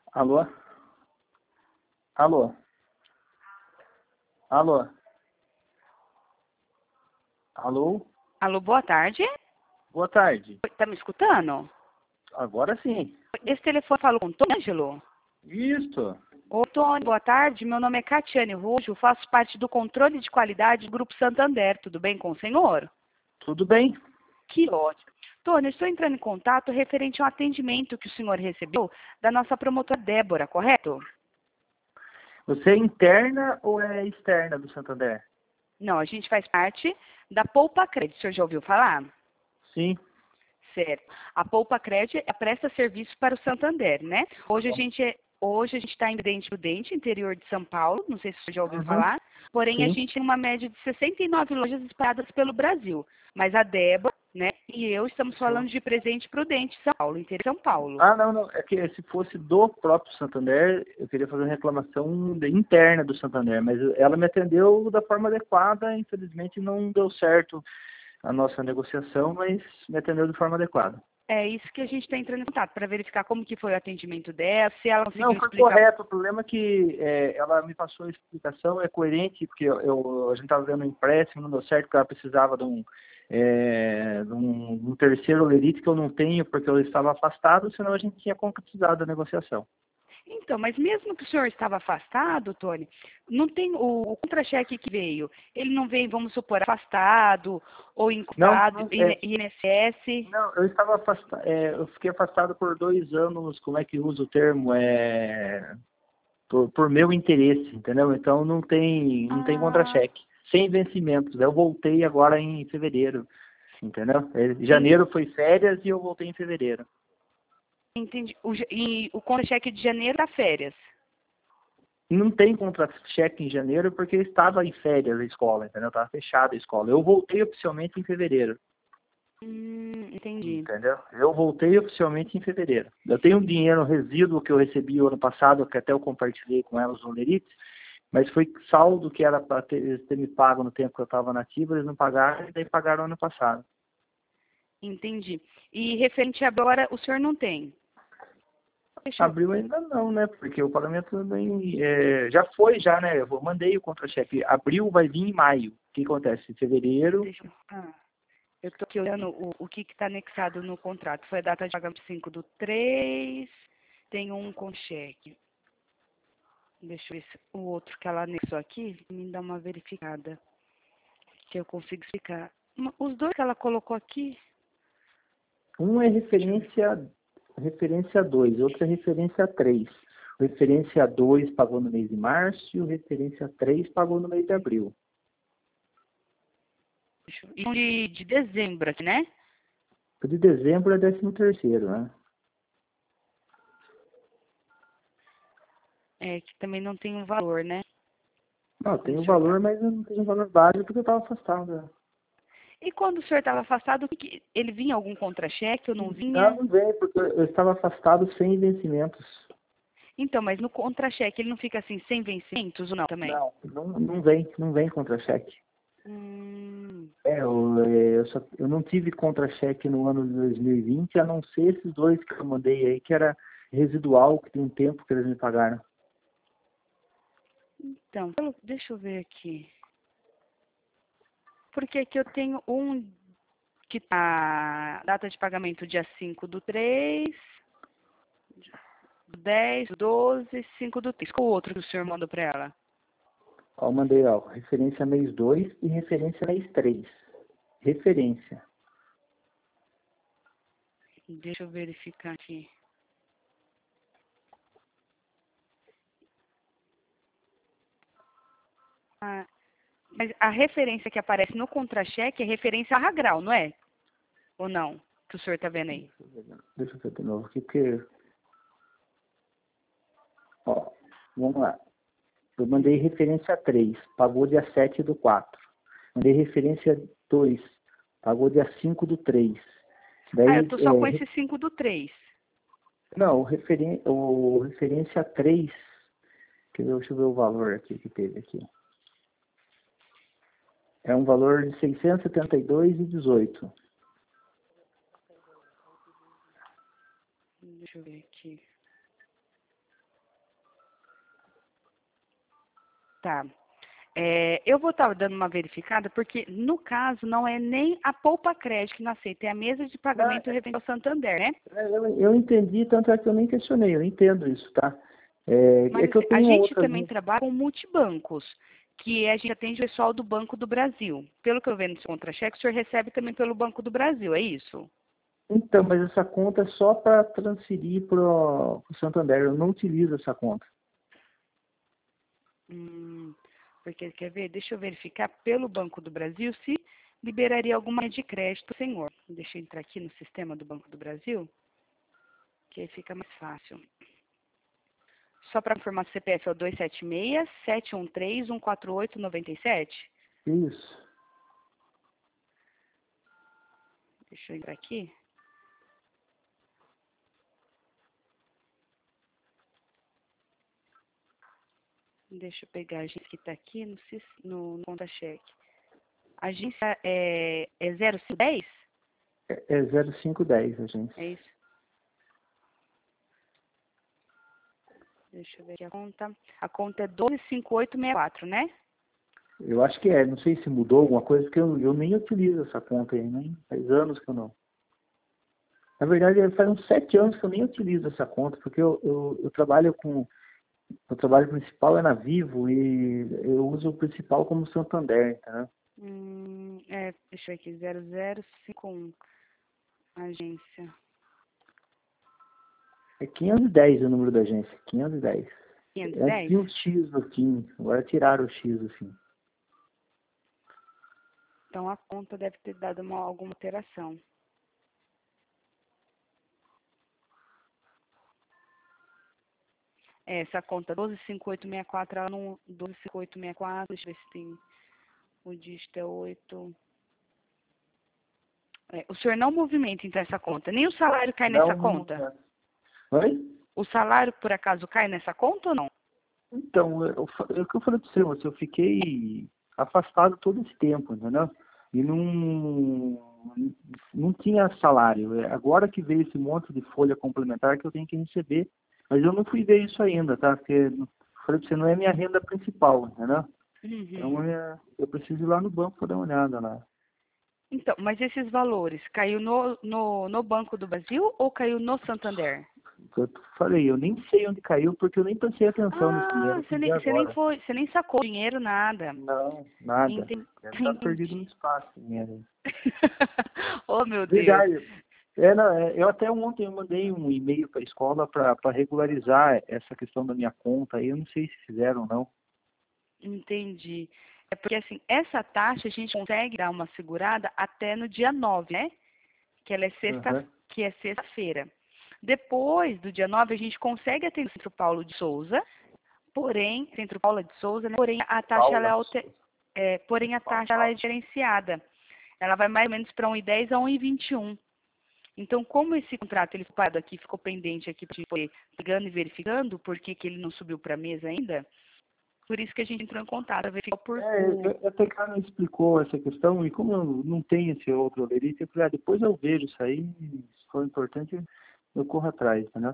Alô? Alô? Alô? Alô? Alô, boa tarde. Boa tarde. Tá me escutando? Agora sim. Esse telefone falou com o Tony, Ângelo? Isso. Ô, Tony, boa tarde. Meu nome é Catiane Rujo, faço parte do controle de qualidade do Grupo Santander. Tudo bem com o senhor? Tudo bem? Que ótimo. Tony, eu estou entrando em contato referente ao atendimento que o senhor recebeu da nossa promotora Débora, correto? Você é interna ou é externa do Santander? Não, a gente faz parte da Poupa Crédito. O senhor já ouviu falar? Sim. Certo. A Poupa Crédito presta serviço para o Santander, né? Hoje a gente está em Prudente Prudente, interior de São Paulo, não sei se você já ouviu Uhum. falar, porém a Sim. gente tem uma média de 69 lojas espalhadas pelo Brasil. Mas a Débora, né, e eu estamos Sim. falando de Presente Prudente, São Paulo, interior de São Paulo. Ah, não. É que se fosse do próprio Santander, eu queria fazer uma reclamação interna do Santander, mas ela me atendeu da forma adequada, infelizmente não deu certo a nossa negociação, mas me atendeu de forma adequada. É isso que a gente está entrando em contato, para verificar como que foi o atendimento dela, se ela Não, conseguiu foi explicar. correto. O problema é que ela me passou a explicação, é coerente, porque a gente estava vendo um empréstimo, não deu certo, porque ela precisava de um terceiro lerite que eu não tenho, porque eu estava afastado, senão a gente tinha concretizado a negociação. Então, mas mesmo que o senhor estava afastado, Tony, não tem o contra-cheque que veio. Ele não veio, vamos supor, afastado ou Não, incubado, não, INSS. não, eu estava afastado, eu fiquei afastado por 2 anos, como é que usa o termo? Por meu interesse, entendeu? Então não tem Ah, contra-cheque. Sem vencimentos. Eu voltei agora em fevereiro, entendeu? en- Janeiro foi férias e eu voltei em fevereiro. entendi. E o contra-cheque de janeiro está férias. Não tem contra-cheque em janeiro porque eu estava em férias a escola, entendeu? Estava fechada a escola. Eu voltei oficialmente em fevereiro, Entendi. entendeu? Eu voltei oficialmente em fevereiro. Eu tenho um dinheiro resíduo que eu recebi o ano passado, que até eu compartilhei com elas no Lerite, mas foi saldo que era para ter me pago no tempo que eu estava nativa, eles não pagaram, e daí pagaram ano passado. Entendi. E referente agora, o senhor não tem. Deixa eu... Abril ainda não, né? Porque o pagamento também já foi, já, né? Mandei o contra-cheque. Abril vai vir em maio. O que acontece? Em fevereiro. Deixa eu... eu estou aqui olhando o que está anexado no contrato. Foi a data de pagamento 5/3, tem um com cheque. Deixa eu ver se o outro que ela anexou aqui me dá uma verificada, que eu consigo explicar. Os dois que ela colocou aqui, Um é deixa eu ver. referência 2, outro é referência 3. O referência 2 pagou no mês de março e o referência 3 pagou no mês de abril. E um de dezembro aqui, né? O de dezembro é 13º, né? É, que também não tem um valor, né? Não, tem Quando o o senhor tá. valor, mas eu não tenho o valor básico porque eu estava afastado, né? E quando o senhor estava afastado, ele vinha algum contra-cheque ou não Ah, vinha? não vem, porque eu estava afastado sem vencimentos. Então, mas no contra-cheque ele não fica assim sem vencimentos ou não também? Não vem contra-cheque. Hum, Eu não tive contra-cheque no ano de 2020, a não ser esses dois que eu mandei aí, que era residual, que tem um tempo que eles me pagaram. então, deixa eu ver aqui. Porque aqui eu tenho um que tá data de pagamento dia 5/3, 10, 12, 5/3. Qual o outro que o senhor mandou para ela? Ó, eu mandei, ó, referência mês 2 e referência mês 3. Referência. Deixa eu verificar aqui. Ah, mas a referência que aparece no contra-cheque é referência a Ragral, não é? Ou não? Que o senhor está vendo aí? Deixa eu ver de novo aqui, porque, ó, vamos lá. Eu mandei referência 3, pagou dia 7/4. Mandei referência 2, pagou dia 5/3. Ah, eu Daí, tô só com esse 5/3. não, o referência 3, deixa eu ver o valor aqui que teve aqui. É um valor de 672,18. Deixa eu ver aqui. Tá. Eu vou estar dando uma verificada, porque no caso não é nem a Poupa Crédito que não aceita, é a mesa de pagamento referente ao Santander, né? Eu entendi, tanto é que eu nem questionei, eu entendo isso, tá? Mas Que eu a tenho gente outras... também trabalha com multibancos, que a gente atende o pessoal do Banco do Brasil. Pelo que eu vejo no seu contra-cheque, o senhor recebe também pelo Banco do Brasil, é isso? Então, mas essa conta é só para transferir para o Santander, eu não utilizo essa conta. Porque, quer ver, deixa eu verificar pelo Banco do Brasil se liberaria alguma linha de crédito, senhor. Deixa eu entrar aqui no sistema do Banco do Brasil, que aí fica mais fácil. Só para informar, o CPF é o 276-713-148-97? Isso. Deixa eu entrar aqui. Deixa eu pegar a agência que está aqui no conta-cheque. A agência é 0510? É 0510, agência. É isso? Deixa eu ver aqui a conta. A conta é 125864, né? Eu acho que é, não sei se mudou alguma coisa, porque eu nem utilizo essa conta aí, nem faz anos que eu não. Na verdade, faz uns 7 anos que eu nem utilizo essa conta, porque eu trabalho com... O trabalho principal é na Vivo e eu uso o principal como Santander, entendeu? Deixa eu ver aqui, 0051, agência. É 510 o número da agência, 510. Antes 510? tinha um X no fim, agora tiraram o X do fim. Então a conta deve ter dado alguma alteração. Essa conta 125864, ela não... 125864, deixa eu ver se tem... O dígito é 8. O senhor não movimenta, então, essa conta. Nem o salário cai nessa conta? Oi? O salário, por acaso, cai nessa conta ou não? Então, é o que eu falei para você, eu fiquei afastado todo esse tempo, entendeu? E não tinha salário. Agora que veio esse monte de folha complementar que eu tenho que receber. Mas eu não fui ver isso ainda, tá? Porque eu falei para você, não é minha renda principal, entendeu? Então, eu preciso ir lá no banco para dar uma olhada lá. Então, mas esses valores, caiu no Banco do Brasil ou caiu no Santander? Eu falei, eu nem sei onde caiu, porque eu nem prestei atenção nesse dinheiro, eu Você fui ver nem agora. você nem sacou dinheiro, nada. Não, nada. Entendi. Deve estar perdido no espaço esse dinheiro. Oh, meu Deus. Verdade. Eu até ontem eu mandei um e-mail para a escola para regularizar essa questão da minha conta aí. Eu não sei se fizeram ou não. Entendi. É porque, assim, essa taxa a gente consegue dar uma segurada até no dia 9, né? Que ela é que é sexta-feira. Depois do dia 9, a gente consegue atender o Centro Paulo de Souza, porém, Centro Paula de Souza, né? Porém, a taxa ela porém a taxa ela é diferenciada. Ela vai mais ou menos para 1,10 a 1,21. Então, como esse contrato ele ficou pendente aqui para a gente poder pegando e verificando por que ele não subiu para a mesa ainda, por isso que a gente entrou em contato, a verificar por Até que ela explicou essa questão, e como eu não tenho esse outro olerite, eu falei, depois eu vejo isso aí, se for importante, eu corro atrás, entendeu?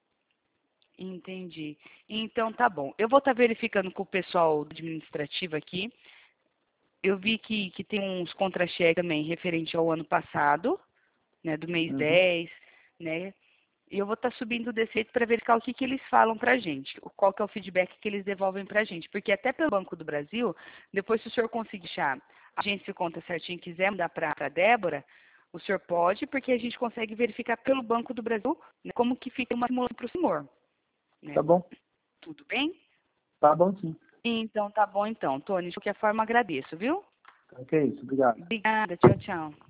Entendi. Então, tá bom. Eu vou estar verificando com o pessoal administrativo aqui. Eu vi que tem uns contra-cheques também referente ao ano passado, né, do mês 10, né? E eu vou estar subindo o defeito para verificar o que eles falam para a gente, qual que é o feedback que eles devolvem para a gente. Porque até pelo Banco do Brasil, depois se o senhor conseguir achar a agência de conta certinho e quiser mandar para a Débora, o senhor pode, porque a gente consegue verificar pelo Banco do Brasil, né, como que fica uma simulação para o senhor. Né? Tá bom. Tudo bem? Tá bom, sim. Então, tá bom então. Tony, de qualquer forma, agradeço, viu? Ok, isso, obrigado. Obrigada, tchau, tchau.